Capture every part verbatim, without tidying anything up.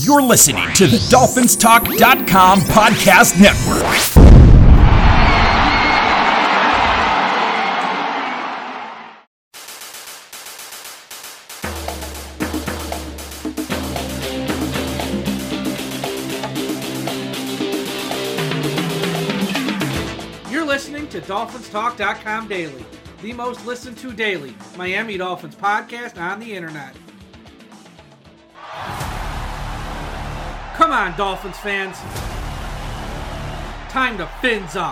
You're listening to the Dolphins Talk dot com podcast network. You're listening to Dolphins Talk dot com Daily, the most listened to daily Miami Dolphins podcast on the internet. Come on, Dolphins fans. Time to fins up.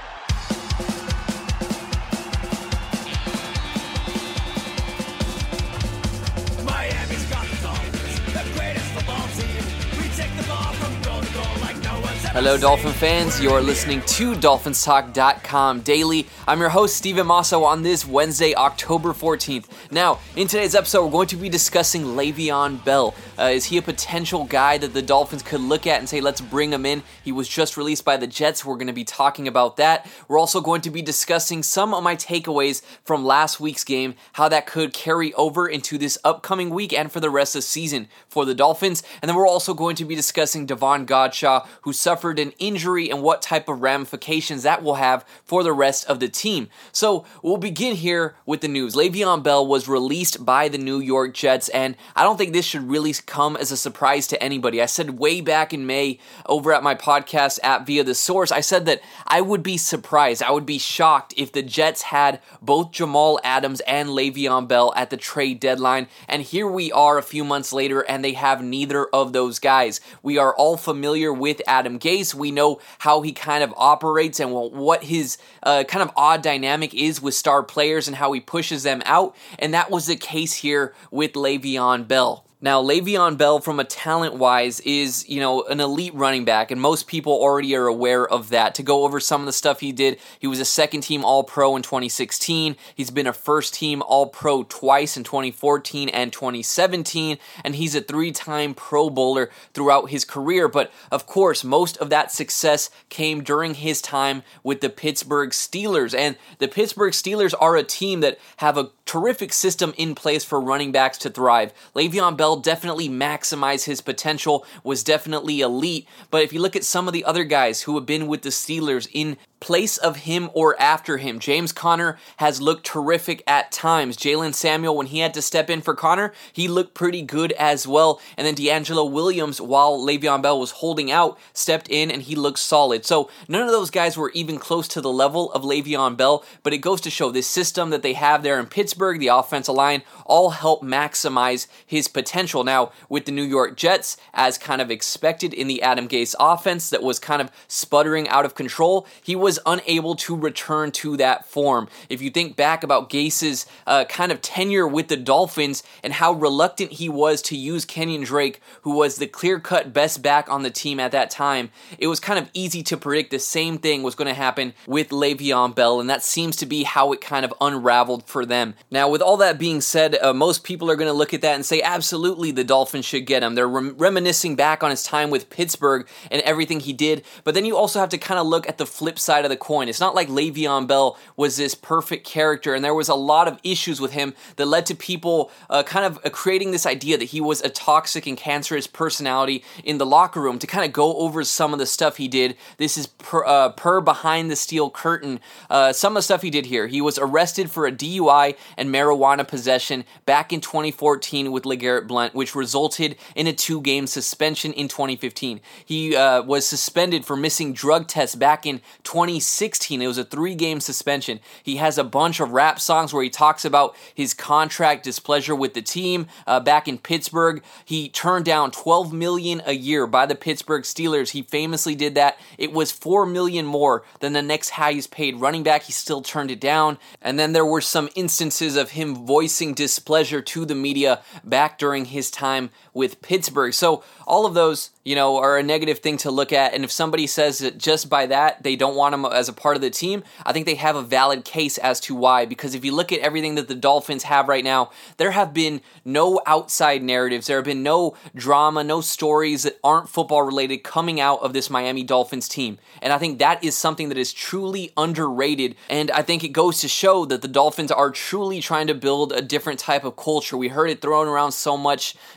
Miami's got the Dolphins, the greatest football team. We take the ball from goal to goal like no one's ever Hello, seen. Dolphin fans. You're listening to Dolphins Talk dot com Daily. I'm your host, Steven Masso, on this Wednesday, October fourteenth. Now, in today's episode, we're going to be discussing Le'Veon Bell. Uh, is he a potential guy that the Dolphins could look at and say, let's bring him in? He was just released by the Jets. We're going to be talking about that. We're also going to be discussing some of my takeaways from last week's game, how that could carry over into this upcoming week and for the rest of the season for the Dolphins. And then we're also going to be discussing Davon Godchaux, who suffered an injury, and what type of ramifications that will have for the rest of the team. So we'll begin here with the news. Le'Veon Bell was released by the New York Jets, and I don't think this should really come as a surprise to anybody. I said way back in May over at my podcast app Via the Source, I said that I would be surprised, I would be shocked if the Jets had both Jamal Adams and Le'Veon Bell at the trade deadline, and here we are a few months later and they have neither of those guys. We are all familiar with Adam Gase. We know how he kind of operates and what his uh, kind of odd dynamic is with star players and how he pushes them out, and that was the case here with Le'Veon Bell. Now, Le'Veon Bell, from a talent-wise, is, you know, an elite running back, and most people already are aware of that. To go over some of the stuff he did, he was a second-team All-Pro in twenty sixteen. He's been a first-team All-Pro twice in twenty fourteen and twenty seventeen, and he's a three-time Pro Bowler throughout his career. But, of course, most of that success came during his time with the Pittsburgh Steelers, and the Pittsburgh Steelers are a team that have a terrific system in place for running backs to thrive. Le'Veon Bell definitely maximized his potential, was definitely elite, but if you look at some of the other guys who have been with the Steelers in place of him or after him, James Conner has looked terrific at times. Jalen Samuel, when he had to step in for Conner, he looked pretty good as well. And then D'Angelo Williams, while Le'Veon Bell was holding out, stepped in and he looked solid. So none of those guys were even close to the level of Le'Veon Bell, but it goes to show this system that they have there in Pittsburgh, the offensive line, all help maximize his potential. Now, with the New York Jets, as kind of expected in the Adam Gase offense that was kind of sputtering out of control, he was unable to return to that form. If you think back about Gase's uh, kind of tenure with the Dolphins and how reluctant he was to use Kenyon Drake, who was the clear-cut best back on the team at that time, it was kind of easy to predict the same thing was going to happen with Le'Veon Bell, and that seems to be how it kind of unraveled for them. Now, with all that being said, uh, most people are going to look at that and say, absolutely, the Dolphins should get him. They're rem- reminiscing back on his time with Pittsburgh and everything he did, but then you also have to kind of look at the flip side of the coin. It's not like Le'Veon Bell was this perfect character, and there was a lot of issues with him that led to people uh, kind of uh, creating this idea that he was a toxic and cancerous personality in the locker room. To kind of go over some of the stuff he did, this is per, uh, per behind the steel curtain. Uh, some of the stuff he did here. He was arrested for a D U I and marijuana possession back in twenty fourteen with LeGarrette Blount, which resulted in a two-game suspension in twenty fifteen. He uh, was suspended for missing drug tests back in twenty sixteen. It was a three-game suspension. He has a bunch of rap songs where he talks about his contract displeasure with the team uh, back in Pittsburgh. He turned down twelve million dollars a year by the Pittsburgh Steelers. He famously did that. It was four million dollars more than the next highest paid running back. He still turned it down. And then there were some instances of him voicing displeasure to the media back during his time with Pittsburgh. So all of those, you know, are a negative thing to look at. And if somebody says that just by that they don't want him as a part of the team, I think they have a valid case as to why. Because if you look at everything that the Dolphins have right now, there have been no outside narratives. There have been no drama, no stories that aren't football related coming out of this Miami Dolphins team. And I think that is something that is truly underrated. And I think it goes to show that the Dolphins are truly trying to build a different type of culture. We heard it thrown around so much during the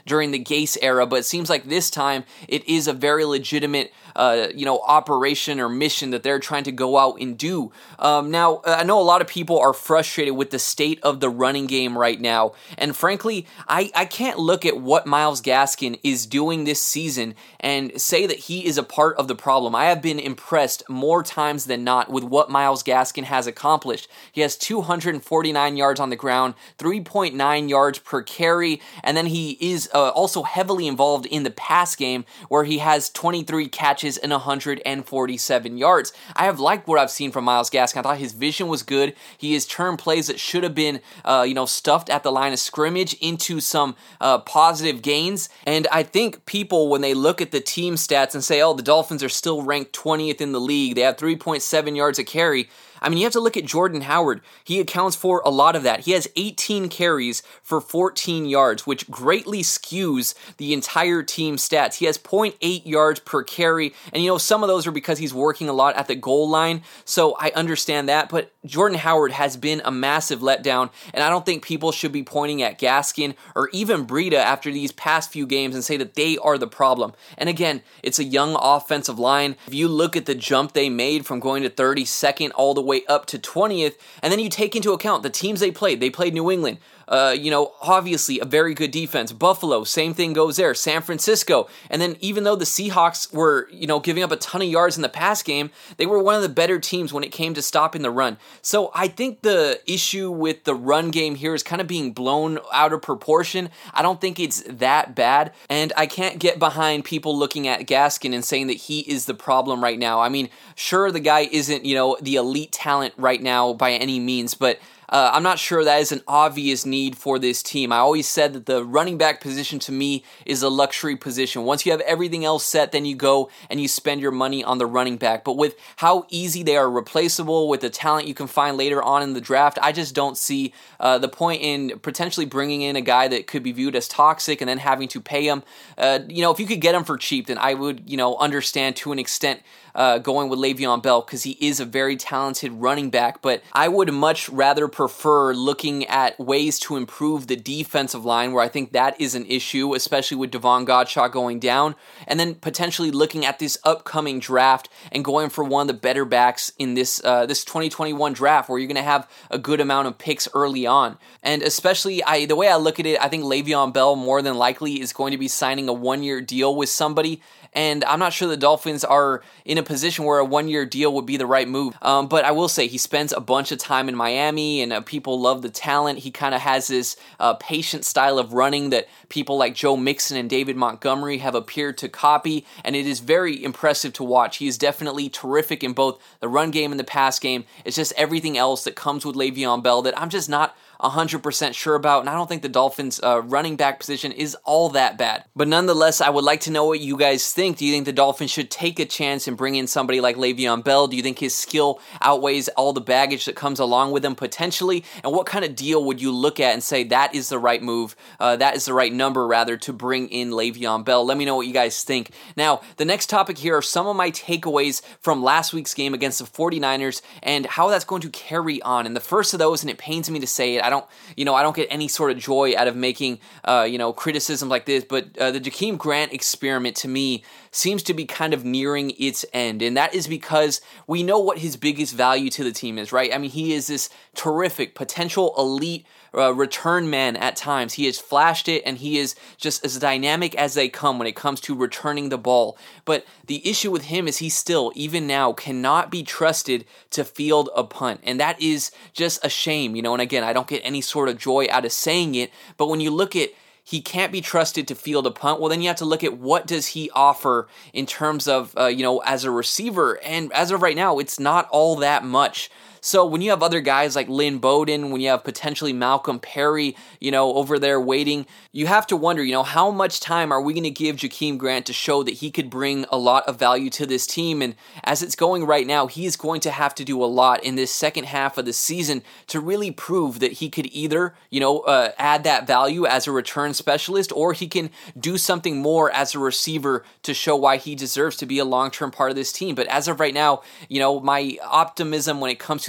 Gase era, but it seems like this time it is a very legitimate Uh, you know, operation or mission that they're trying to go out and do. Um, now, I know a lot of people are frustrated with the state of the running game right now, and frankly, I, I can't look at what Myles Gaskin is doing this season and say that he is a part of the problem. I have been impressed more times than not with what Myles Gaskin has accomplished. He has two hundred forty-nine yards on the ground, three point nine yards per carry, and then he is uh, also heavily involved in the pass game where he has twenty-three catches and one hundred forty-seven yards. I have liked what I've seen from Myles Gaskin. I thought his vision was good. He has turned plays that should have been, uh, you know, stuffed at the line of scrimmage into some uh, positive gains. And I think people, when they look at the team stats and say, oh, the Dolphins are still ranked twentieth in the league, they have three point seven yards a carry, I mean, you have to look at Jordan Howard. He accounts for a lot of that. He has eighteen carries for fourteen yards, which greatly skews the entire team stats. He has zero point eight yards per carry, and you know, some of those are because he's working a lot at the goal line, so I understand that, but Jordan Howard has been a massive letdown, and I don't think people should be pointing at Gaskin or even Breida after these past few games and say that they are the problem. And again, it's a young offensive line. If you look at the jump they made from going to thirty-second all the way up to twentieth, and then you take into account the teams they played. They played New England. Uh, you know, obviously a very good defense. Buffalo, same thing goes there. San Francisco. And then even though the Seahawks were, you know, giving up a ton of yards in the pass game, they were one of the better teams when it came to stopping the run. So I think the issue with the run game here is kind of being blown out of proportion. I don't think it's that bad. And I can't get behind people looking at Gaskin and saying that he is the problem right now. I mean, sure, the guy isn't, you know, the elite talent right now by any means, but Uh, I'm not sure that is an obvious need for this team. I always said that the running back position to me is a luxury position. Once you have everything else set, then you go and you spend your money on the running back. But with how easy they are replaceable, with the talent you can find later on in the draft, I just don't see uh, the point in potentially bringing in a guy that could be viewed as toxic and then having to pay him. Uh, you know, if you could get him for cheap, then I would, you know, understand to an extent Uh, going with Le'Veon Bell because he is a very talented running back, but I would much rather prefer looking at ways to improve the defensive line, where I think that is an issue, especially with Devon Godchaux going down, and then potentially looking at this upcoming draft and going for one of the better backs in this uh, this twenty twenty-one draft, where you're going to have a good amount of picks early on. And especially, I the way I look at it, I think Le'Veon Bell more than likely is going to be signing a one-year deal with somebody, and I'm not sure the Dolphins are in a position where a one-year deal would be the right move. Um, but I will say he spends a bunch of time in Miami, and uh, people love the talent. He kind of has this uh, patient style of running that people like Joe Mixon and David Montgomery have appeared to copy, and it is very impressive to watch. He is definitely terrific in both the run game and the pass game. It's just everything else that comes with Le'Veon Bell that I'm just not one hundred percent sure about, and I don't think the Dolphins' uh, running back position is all that bad. But nonetheless, I would like to know what you guys think. Do you think the Dolphins should take a chance and bring in somebody like Le'Veon Bell? Do you think his skill outweighs all the baggage that comes along with him potentially? And what kind of deal would you look at and say that is the right move, uh, that is the right number rather, to bring in Le'Veon Bell? Let me know what you guys think. Now, the next topic here are some of my takeaways from last week's game against the forty-niners and how that's going to carry on. And the first of those, and it pains me to say it, I don't, you know, I don't get any sort of joy out of making, uh, you know, criticism like this, but uh, the Jakeem Grant experiment to me seems to be kind of nearing its end, and that is because we know what his biggest value to the team is, right? I mean, he is this terrific, potential elite Uh, return man at times. He has flashed it, and he is just as dynamic as they come when it comes to returning the ball. But the issue with him is he still, even now, cannot be trusted to field a punt. And that is just a shame, you know, and again, I don't get any sort of joy out of saying it, but when you look at he can't be trusted to field a punt, well, then you have to look at what does he offer in terms of, uh, you know, as a receiver. And as of right now, it's not all that much. So when you have other guys like Lynn Bowden, when you have potentially Malcolm Perry, you know, over there waiting, you have to wonder, you know, how much time are we going to give Jakeem Grant to show that he could bring a lot of value to this team? And as it's going right now, he is going to have to do a lot in this second half of the season to really prove that he could either, you know, uh, add that value as a return specialist, or he can do something more as a receiver to show why he deserves to be a long-term part of this team. But as of right now, you know, my optimism when it comes to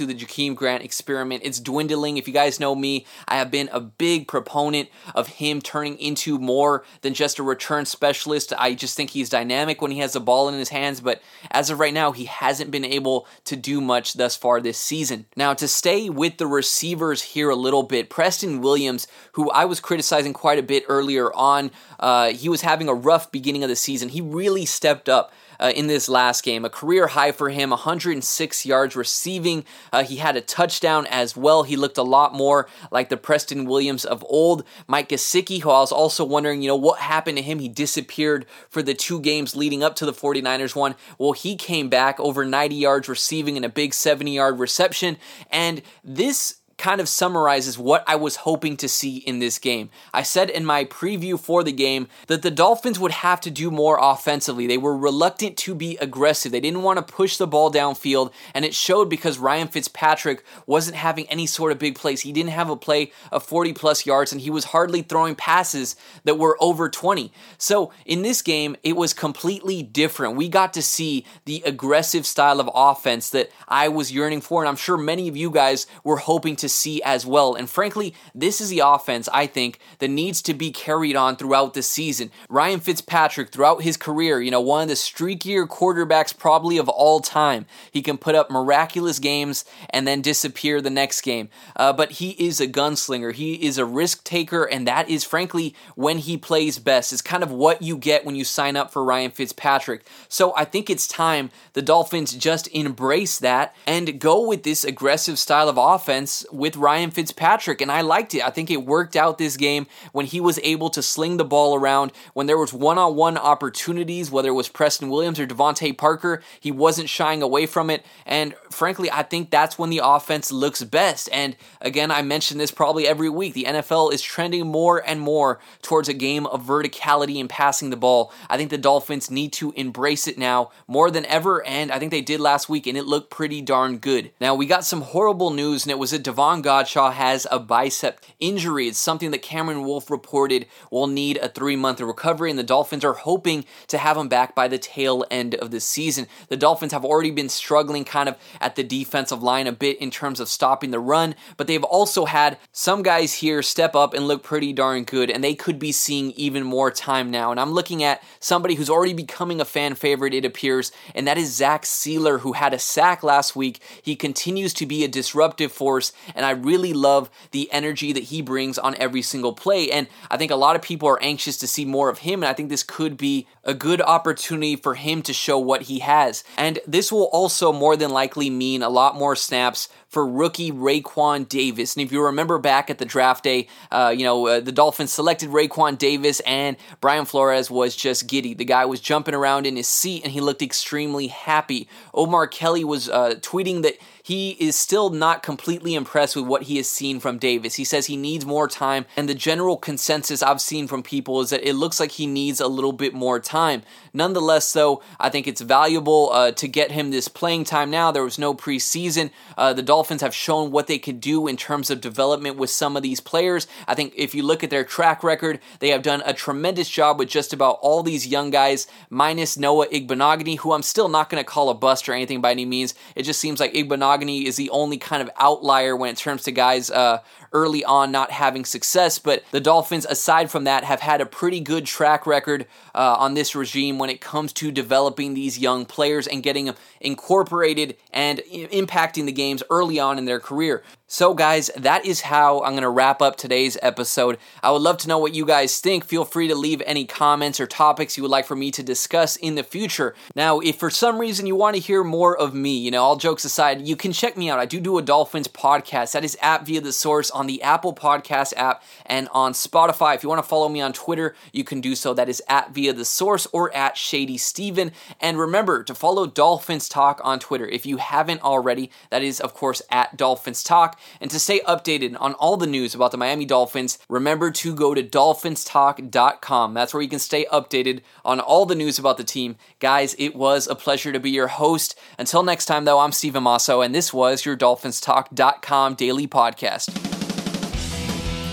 to the Jakeem Grant experiment. It's dwindling. If you guys know me, I have been a big proponent of him turning into more than just a return specialist. I just think he's dynamic when he has the ball in his hands, but as of right now, he hasn't been able to do much thus far this season. Now, to stay with the receivers here a little bit, Preston Williams, who I was criticizing quite a bit earlier on, uh, he was having a rough beginning of the season. He really stepped up Uh, in this last game. A career high for him, one hundred six yards receiving. Uh, he had a touchdown as well. He looked a lot more like the Preston Williams of old. Mike Gesicki, who I was also wondering, you know, what happened to him? He disappeared for the two games leading up to the 49ers one. Well, he came back over ninety yards receiving and a big seventy-yard reception. And this kind of summarizes what I was hoping to see in this game. I said in my preview for the game that the Dolphins would have to do more offensively. They were reluctant to be aggressive. They didn't want to push the ball downfield, and it showed because Ryan Fitzpatrick wasn't having any sort of big plays. He didn't have a play of forty plus yards, and he was hardly throwing passes that were over twenty. So in this game, it was completely different. We got to see the aggressive style of offense that I was yearning for, and I'm sure many of you guys were hoping to see as well. And frankly, this is the offense, I think, that needs to be carried on throughout the season. Ryan Fitzpatrick, throughout his career, you know, one of the streakier quarterbacks probably of all time. He can put up miraculous games and then disappear the next game. Uh, but he is a gunslinger. He is a risk taker, and that is, frankly, when he plays best. It's kind of what you get when you sign up for Ryan Fitzpatrick. So I think it's time the Dolphins just embrace that and go with this aggressive style of offense with Ryan Fitzpatrick, and I liked it. I think it worked out this game when he was able to sling the ball around, when there was one-on-one opportunities, whether it was Preston Williams or Devontae Parker, he wasn't shying away from it, and frankly, I think that's when the offense looks best. And again, I mention this probably every week, the N F L is trending more and more towards a game of verticality and passing the ball. I think the Dolphins need to embrace it now more than ever, and I think they did last week, and it looked pretty darn good. Now, we got some horrible news, and it was that Devon Godshaw has a bicep injury. It's something that Cameron Wolfe reported will need a three-month recovery, and the Dolphins are hoping to have him back by the tail end of the season. The Dolphins have already been struggling kind of at the defensive line a bit in terms of stopping the run, but they've also had some guys here step up and look pretty darn good, and they could be seeing even more time now. And I'm looking at somebody who's already becoming a fan favorite, it appears, and that is Zach Sealer, who had a sack last week. He continues to be a disruptive force, and I really love the energy that he brings on every single play, and I think a lot of people are anxious to see more of him, and I think this could be a good opportunity for him to show what he has. And this will also more than likely mean a lot more snaps for rookie Raekwon Davis. And if you remember back at the draft day, uh, you know, uh, the Dolphins selected Raekwon Davis, and Brian Flores was just giddy. The guy was jumping around in his seat, and he looked extremely happy. Omar Kelly was uh, tweeting that he is still not completely impressed with what he has seen from Davis. He says he needs more time, and the general consensus I've seen from people is that it looks like he needs a little bit more time. Nonetheless, though, I think it's valuable uh, to get him this playing time now. There was no preseason. Uh, the Dolphins have shown what they could do in terms of development with some of these players. I think if you look at their track record, they have done a tremendous job with just about all these young guys, minus Noah Igbinoghene, who I'm still not going to call a bust or anything by any means. It just seems like Igbinoghene is the only kind of outlier when it comes to guys uh, early on not having success, but the Dolphins, aside from that, have had a pretty good track record uh, on this regime when it comes to developing these young players and getting them incorporated and I- impacting the games early on in their career. So guys, that is how I'm going to wrap up today's episode. I would love to know what you guys think. Feel free to leave any comments or topics you would like for me to discuss in the future. Now, if for some reason you want to hear more of me, you know, all jokes aside, you can check me out. I do do a Dolphins podcast. That is at Via the Source on the Apple Podcast app and on Spotify. If you want to follow me on Twitter, you can do so. That is at Via the Source or at Shady Steven. And remember to follow Dolphins Talk on Twitter. If you haven't already, that is, of course, at Dolphins Talk. And to stay updated on all the news about the Miami Dolphins, remember to go to dolphins talk dot com. That's where you can stay updated on all the news about the team. Guys, it was a pleasure to be your host. Until next time, though, I'm Steven Masso, and this was your dolphins talk dot com daily podcast.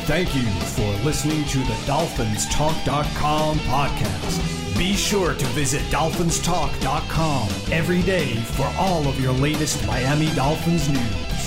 Thank you for listening to the Dolphins Talk dot com podcast. Be sure to visit Dolphins Talk dot com every day for all of your latest Miami Dolphins news.